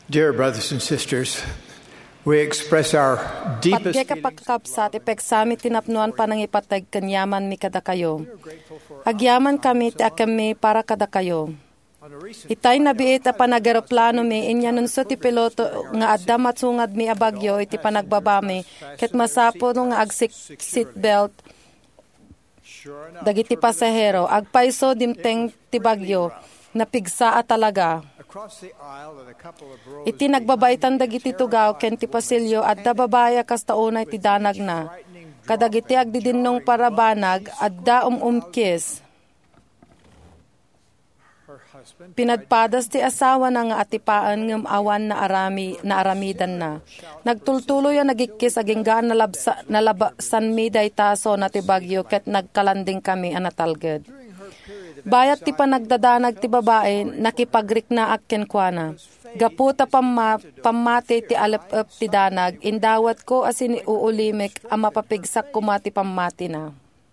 Dear brothers and sisters, we express our deepest Patge kapagkapsat, ipeksami tinapnuan panangipatag kanyaman mi kada kayo. Agyaman kami ti akami para kada kayo. Itay nabiit a panagaroplano mi, inya nunso ti piloto nga adda matsungad mi abagyo iti panagbabami, ket masapo nga agsik seatbelt, dagiti pasahero, agpaiso dimteng ti bagyo, napigsa a talaga. Iti nagbabaitan dagiti tugaw ken ti pasilyo adda babaya kas taunay ti danag na. Kadagiti agdidinnong parabanag adda umkis. Pinadpadas ti asawa na nga atipaan ngem awan na aramidan na. Nagtultuloy ang nagikis aginggaan nalabasan mi daytaso na ti bagyo ket nagkalanding kami anatalged. Bayat ti panagdadanag ti babae, nakipagrik na akken kuana. Gaputa pamati ti alap ti danag, indawat ko asin uulimik ang mapapigsak kumati pamati na.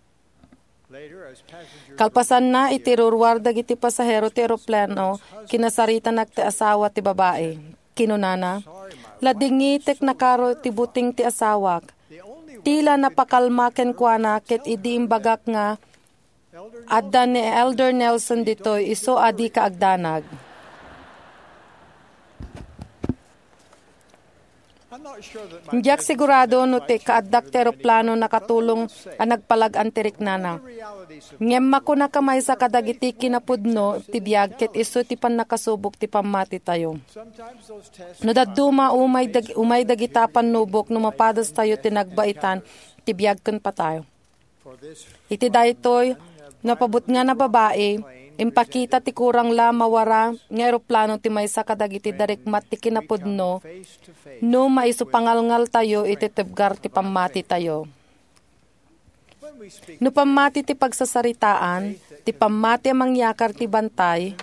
Kalpasan na itirurwardag iti pasahero ti eroplano, kinasarita ti asawa ti babae. Kinunana, ladingitek na karo ti buting ti asawak. Tila napakalmaken kuana ket idi imbagak nga, adda ni Elder Nelson ditoy, iso adi kaagdanag. Ndiyak sigurado no te kaaddak ti eroplano nakatulong ang nagpalag-antirik nana. Ngem mako na kamay sa kadagiti kinapudno ti biyag ket iso ti pan nakasubok ti pamati tayo. No dadduma umay dagita panubok no mapadas tayo ti nagbaitan ti biyag ken pa tayo. Iti daytoy napabut nga na babae, impakita ti kurang la mawara nga eroplano ti maysa kadagiti darikmat ti kinapudno, no maiso pangalngal tayo iti tebgar ti pamati tayo. No pamati ti pagsasaritaan, ti pamati mangyakar ti bantay,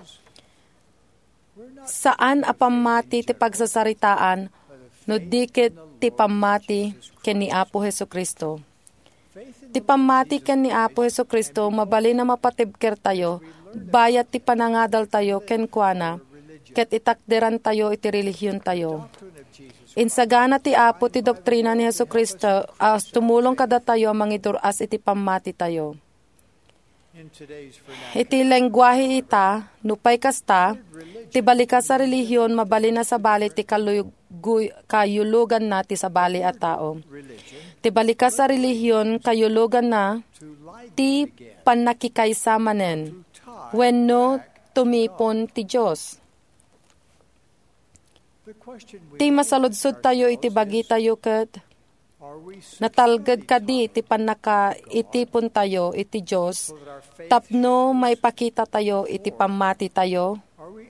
saan a pamati ti pagsasaritaan, no dikit ti pamati ken ni Apo Hesukristo. Ti pamati ken ni Apo Hesukristo mabali na mapatibker tayo, bayat ti panangadal tayo ken kuana, ket itakderan tayo iti relihiyon tayo. Insagana ti Apo ti doktrina ni Hesukristo, as tumulong kada tayo mangiduras iti pamati tayo. Iti lengguwahe ita, nupay kasta, ti balika sa relihiyon mabali na sa bali ti kayulugan na ti sa bali a tao. Ti balika sa relihiyon kayulugan na ti panakikaysamanen wenno tumipon ti Diyos. Ti masaludsod tayo iti bagi tayo ket natalged kadi iti panakaitipon tayo iti Diyos tapno may pakita tayo iti pamati tayo.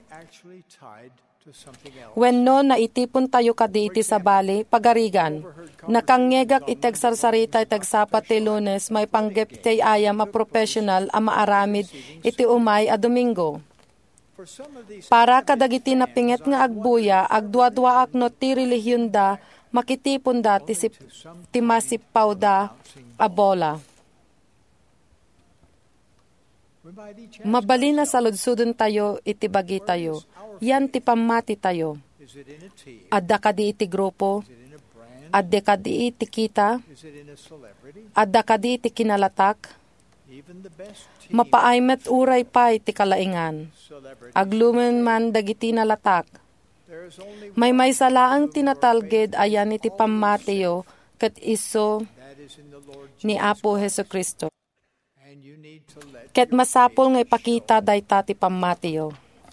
Wenno naitipon tayo kadi iti sabali, pagarigan. Nakangyegak itag sarsarita itag sapat ti Lunes, may panggep ti ayam a professional a maaramid iti umay a Domingo. Para kadagiti napinget nga agbuya, agdwa-dwa akno ti relihiyon da, makitipon da ti masipaw da a bola. Mabali na saludsudon tayo iti bagi tayo. Yan ti pamati tayo. Adda kadi iti grupo, adda kadi iti kita, adda kadi iti kinalatak, mapaaymet uray pa iti kalaingan. Aglumen man dagiti nalatak. May salaang tinatalged ayan iti pamatiyo ket iso ni Apo Hesukristo. Ket masapol nga ipakita dayta ti pamatiyo.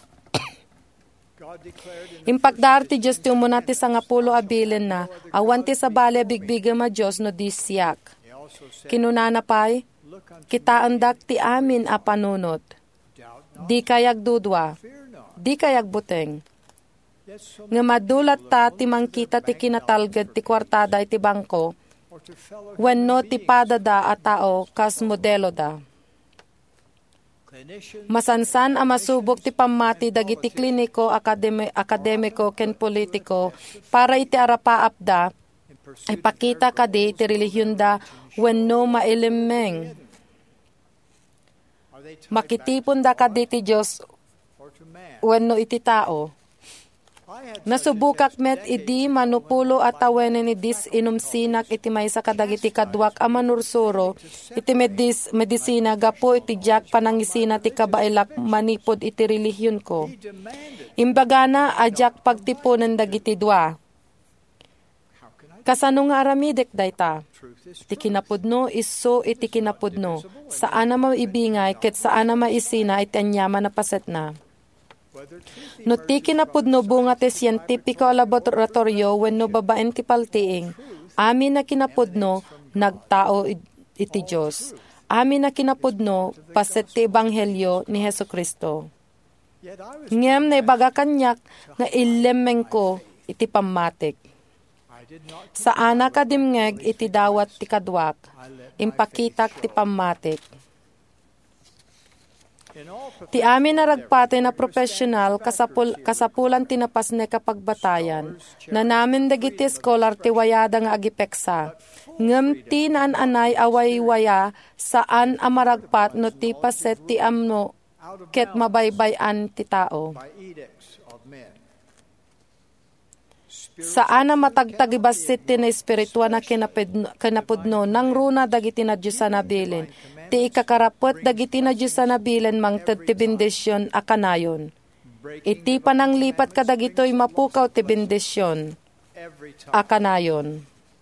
Impagdar ti Diyos ti umuna ti sangapulo abilin na, awan ti sabali bigbigam a Diyos no disyak. Kinunana pa'y, kitaandak ti amin a panunot. Di kayag dudwa, di kayag buteng. Nga madulat ta ti mangkita ti kinatalged ti kwartada iti bangko, wenno ti padada a tao kas modelo da. Masansan a masubok ti pamati dagiti kliniko, akademiko ken politiko para iti arapaapda ay pakita kadi iti relihiyon da wenno mailimeng. Makitipon da kadi ti Diyos wenno iti tao. Nasubukak met idi manupulo at tawenin idis inumsinak iti maysa kadagiti kadwak a manursuro iti medisina gapo iti jak panangisina ti kabailak manipod iti relihiyon ko. Imbagana ajak pagtipunan dagiti dua. Kasano nga aramidek dayta? Iti kinapudno iso iti kinapudno. Saan na maibingay ket saan na maisina iti anyaman na paset na. No ti kinapudno bunga ti siyentipiko laboratorio wenno babaen ti paltiing. Amin na kinapudno nagtao iti Diyos. Amin na kinapudno paset ti ebanghelyo ni Hesukristo. Ngem na ibaga kanyak nga ilemeng ko iti pammatik. Saana kadimngeg iti dawat ti kadwak, impakitak ti pammatik. Ti amin na ragpate na profesional kasapulan tinapasne kapagbatayan, na namin dagiti scholar ti wayada nga agipeksa. Ngem ti naan-anay away-waya saan amaragpat no ti paset ti amno ket mabaybayan ti tao. Saan na matagtagibasit ti na espirituan na kinapudno nang runa dagiti na Diyos na bilin. Ti ikakarapot dagiti na Diyos na bilin mangted ti bendisyon a kanayon. Iti pananglipat kadagitoy mapukaw ti bendisyon a kanayon.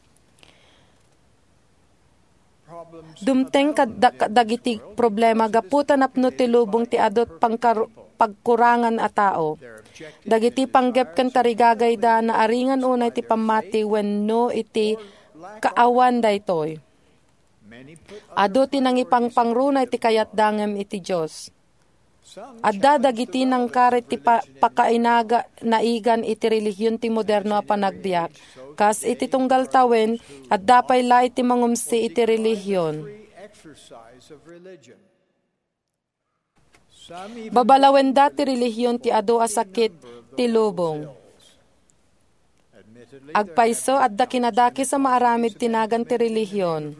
Dumteng kadagiti problema gaputan apno ti lubong ti adot pagkurangan a tao. Dagiti panggep ken tarigagay da na aringan unay ti pamati wenno iti kaawan daytoy. Ado ti nangipang pangrunay ti kayat dangem iti Dios. Adda dagiti nang karet ti pakainaga naigan iti relihiyon ti moderno a panagbiak. Kas iti tunggal tawen adda pay la iti mangumsi iti relihiyon. Babalawen da ti relihiyon ti ado a sakit ti lubong. Agpaiso adda kinadaki sa maaramid tinagan ti relihiyon.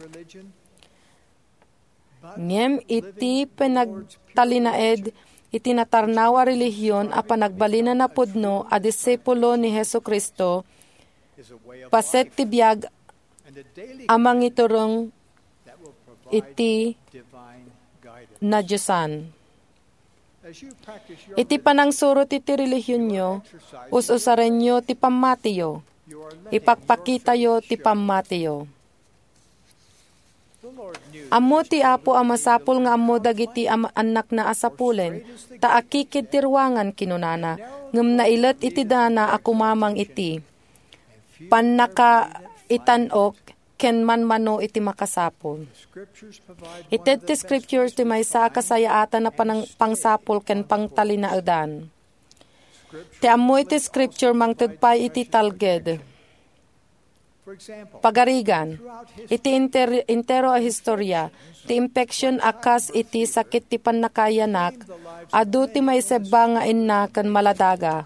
Ngem iti pinagtalinaed iti natarnawa relihiyon a panagbalina na pudno a disipulo ni Hesukristo paset ti biag amang iturong iti na Diyosan. Iti panangsuro ti relihiyon nyo, us-usaren nyo ti pamatiyo. Ipakpakitayo ti pamatiyo. Ammo ti Apo amasapul nga ammo dagiti anak na asapulen, ta akikid ti ruangan kinunana, ngem nailet iti dana akumamang iti. Pannaka itanok, ken manmano iti makasapul. Ited ti scriptures ti maysa kasayaatan na pangsapul ken pangtalinaudan. Ti ammo iti scripture mangtudpay iti talged. Pagarigan, iti intero a historya, ti infection akas iti sakit ti pannakayanak, adu ti maysebba nga inna ken maladaga.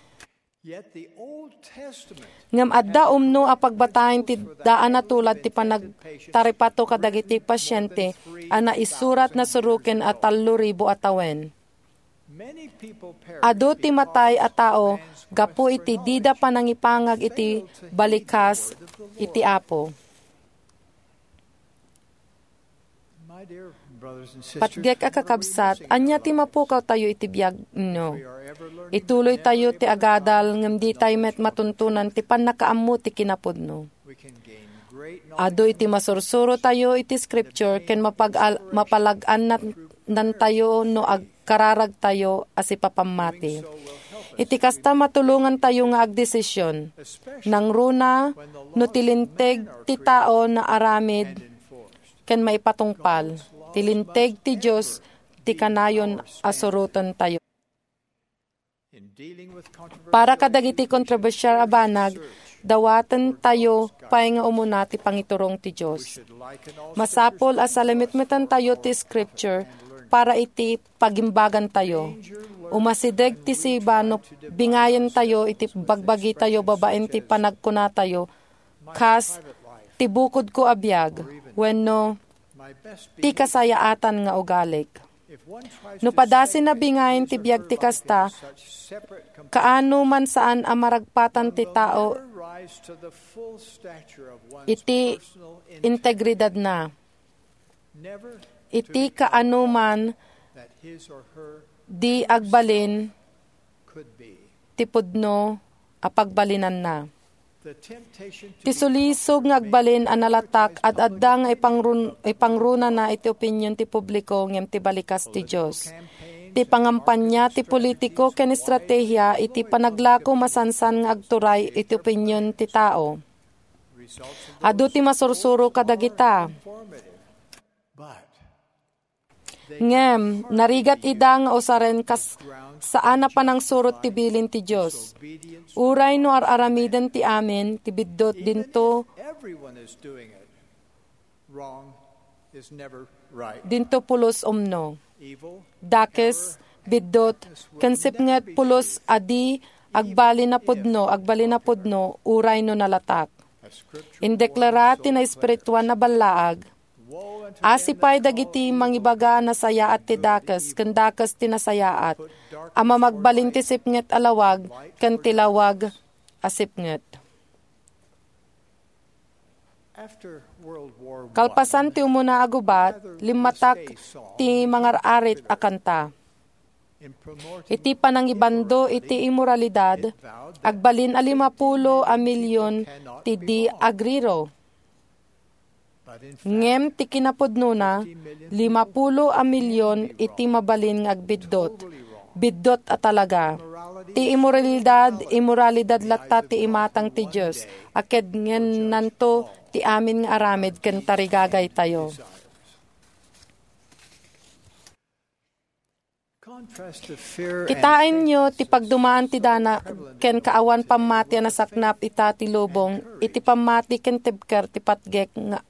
Ngam adda umno a pagbatahin ti daan na tulad ti panagtaripato kadagiti pasyente ana isurat na suruken at 3,000 atawen. Ado ti matay a tao gapu iti dida panangipangag iti balikas iti Apo. Patgek a kakabsat, anya ti mapukaw tayo iti biyag no. Ituloy tayo ti agadal ngem di tayo met matuntunan ti pannakaammo ti kinapudno. Ado iti masursuro tayo iti scripture ken mapalagan nan tayo no agkararag tayo as ipapamati. Iti kasta matulungan tayo nga agdesisyon. Nang runa no tilinteg ti tao na aramid ken maipatungpal. Tilinteg ti Diyos ti kanayon asurutan tayo. Para kadagiti kontrobersyal a banag, dawatan tayo pay nga umuna ti pangiturong ti Diyos. Masapol as salamitmetan tayo ti scripture para iti pagimbagan tayo. Umasideg ti sibano, bingayan tayo iti bagbagi tayo babaen ti panagkuna tayo. Kas tibukod ko abiyag, wenno ti kasayaatan nga ugalik. No padasin na bingayin ti biyag ti kasta, kaano man saan ang maragpatan ti tao, iti integridad na. Iti kaano man di agbalin ti pudno apagbalinan na. Ti sulisog nga agbalin analatak at addang ipangruna na iti opinyon ti publiko ngem ti balikas ti Dios. Ti pangampanya ti politiko ken estratehiya iti panaglako masansan nga agturay iti opinyon ti tao. Adu ti masursuro kadagita. Ngem narigat ida nga usaren kas saan na panang surot ti bilin ti Dios. Uray no araramiden ti amin, ti biddot dinto, dinto pulos umno. Dakes, biddot, kansipnget pulos adi, agbali na pudno, uray no nalatak. Indeklara ti na espirituan na balaag, asipay dagiti mangibaga na sayaat ti dakes, kandakas ti nasayaat, ama magbalin ti sipnget alawag, kan tilawag asipnget. Kalpasan ti umuna agubat, limatak ti mangar-arit akanta. Iti panangibando iti imoralidad, agbalin 50 milyon ti di agriro. Ngem ti kinapudno na, 50 milyon iti mabalin nga agbiddot. Biddot at talaga. Ti imoralidad latta ti imatang ti Diyos. Aked ngen nanto ti amin nga aramid ken tarigagay tayo. Kitain nyo ti pagdumaan ti dana ken kaawan pamati na saknap ita ti lubong iti pamati ken tibker ti patgek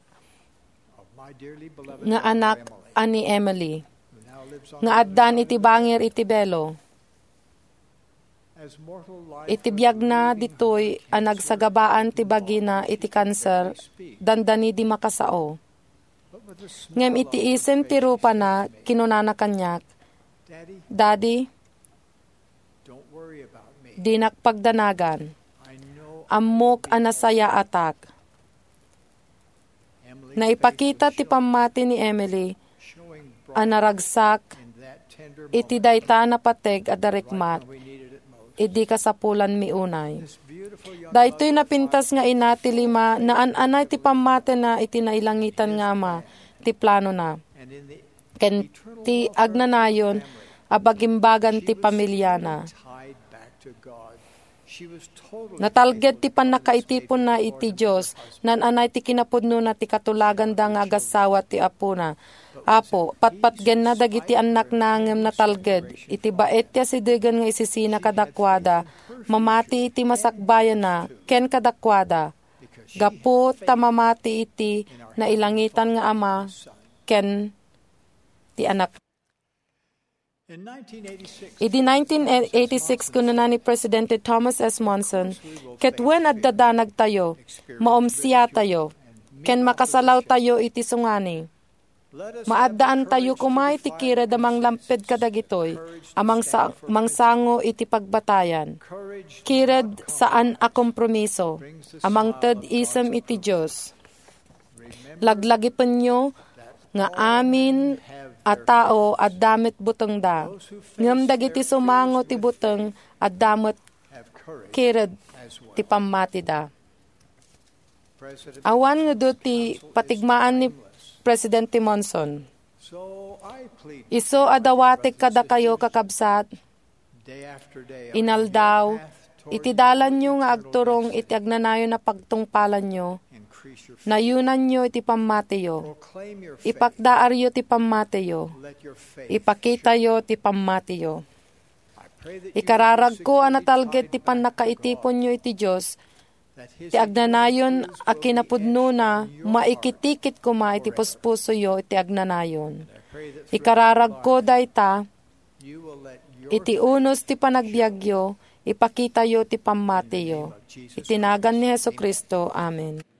nga anak ani Emily. Nga addan iti bangir iti belo. Iti biyag na ditoy ang nagsagabaan ti bagina iti kanser, dandani di makasao. Ngem iti isem ti rupa na kinunana kanyak, Daddy, di nakpagdanagan, amok anasaya atak. Naipakita ti pamati ni Emily, anaragsak, iti dayta na pateg at darikmat, idi kasapulan mi unay. Daytoy napintas nga ina ti 5, naan-anay ti pamate na iti nailangitan nga ama, ti plano na. Ken ti agnanayon, abagimbagan ti pamilya na. Natalged ti panakaitipon na iti Diyos, nan-anay ti kinapudno na ti katulagan da nga agasawa ti apo na. Apo, patpatgen na dagiti anak na ngem natalged, iti baet ti asidegan nga isisina kadakwada, mamati iti masakbayan na, ken kadakwada. Gapo ta mamati iti na ilangitan nga ama, ken ti anak. Idi 1986 kunana ni Presidente Thomas S. Monson, ket wen at dadanag tayo, maomsiya tayo, ken makasalaw tayo iti sungani. Maaddaan tayo kumay ti kira damang lamped kadagitoy, amang mangsango iti pagbatayan. Kired saan a kompromiso, amang ted isem iti Diyos. Laglagipan nyo, nga amin at tao at damit buteng da. Ngam dagiti sumango ti buteng at damit kired ti pamati da. Awan nga do ti patigmaan ni Presidente Monson. Iso adawatik kada kayo kakabsat, inaldaw, itidalan nyo nga agturong iti agnanayo na pagtungpalan nyo, nayunan nyo iti pamatiyo, ipakdaaryo ti pamatiyo, ipakitayo ti pamatiyo. Ikararag ko anatalged ti panakaitipon nyo iti Diyos, ti agnanayon a kinapudno na maikitikit ko ma iti puspuso yo iti agnanayon. Ikararag ko dayta, iti unos ti panagbiagyo, ipakita yo ti pamatiyo. Itinagan ni Jesu Kristo. Amen.